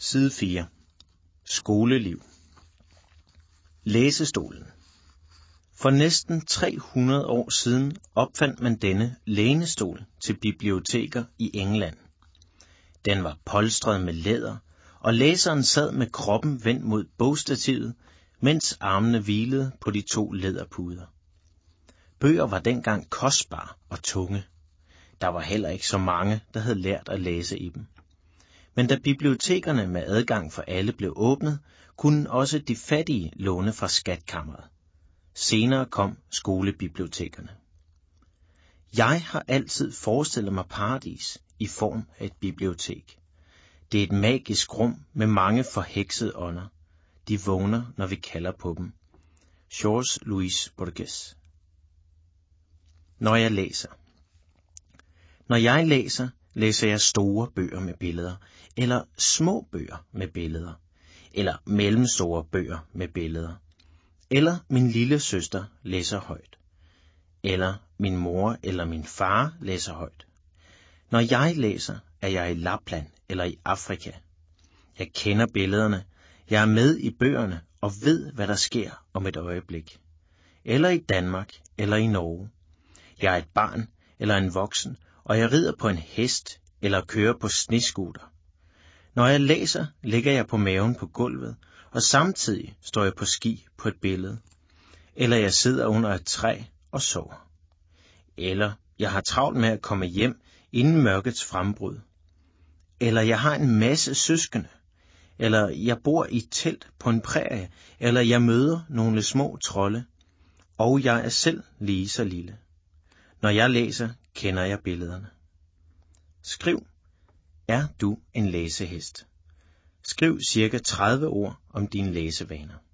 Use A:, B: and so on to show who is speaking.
A: Side 4. Skoleliv. Læsestolen. For næsten 300 år siden opfandt man denne lænestol til biblioteker i England. Den var polstret med læder, og læseren sad med kroppen vendt mod bogstativet, mens armene hvilede på de 2 læderpuder. Bøger var dengang kostbare og tunge. Der var heller ikke så mange, der havde lært at læse i dem. Men da bibliotekerne med adgang for alle blev åbnet, kunne også de fattige låne fra skatkammeret. Senere kom skolebibliotekerne. Jeg har altid forestillet mig paradis i form af et bibliotek. Det er et magisk rum med mange forheksede ånder. De vågner, når vi kalder på dem. Jorge Luis Borges. Når jeg læser. Når jeg læser, læser jeg store bøger med billeder, eller små bøger med billeder, eller mellemstore bøger med billeder, eller min lille søster læser højt, eller min mor eller min far læser højt. Når jeg læser, er jeg i Lapland eller i Afrika. Jeg kender billederne, jeg er med i bøgerne og ved, hvad der sker om et øjeblik. Eller i Danmark eller i Norge. Jeg er et barn eller en voksen, og jeg rider på en hest eller kører på snescooter. Når jeg læser, ligger jeg på maven på gulvet, og samtidig står jeg på ski på et billede. Eller jeg sidder under et træ og sover. Eller jeg har travlt med at komme hjem inden mørkets frembrud. Eller jeg har en masse søskende. Eller jeg bor i et telt på en prærie, eller jeg møder nogle små trolde. Og jeg er selv lige så lille. Når jeg læser, kender jeg billederne. Skriv. Er du en læsehest? Skriv cirka 30 ord om dine læsevaner.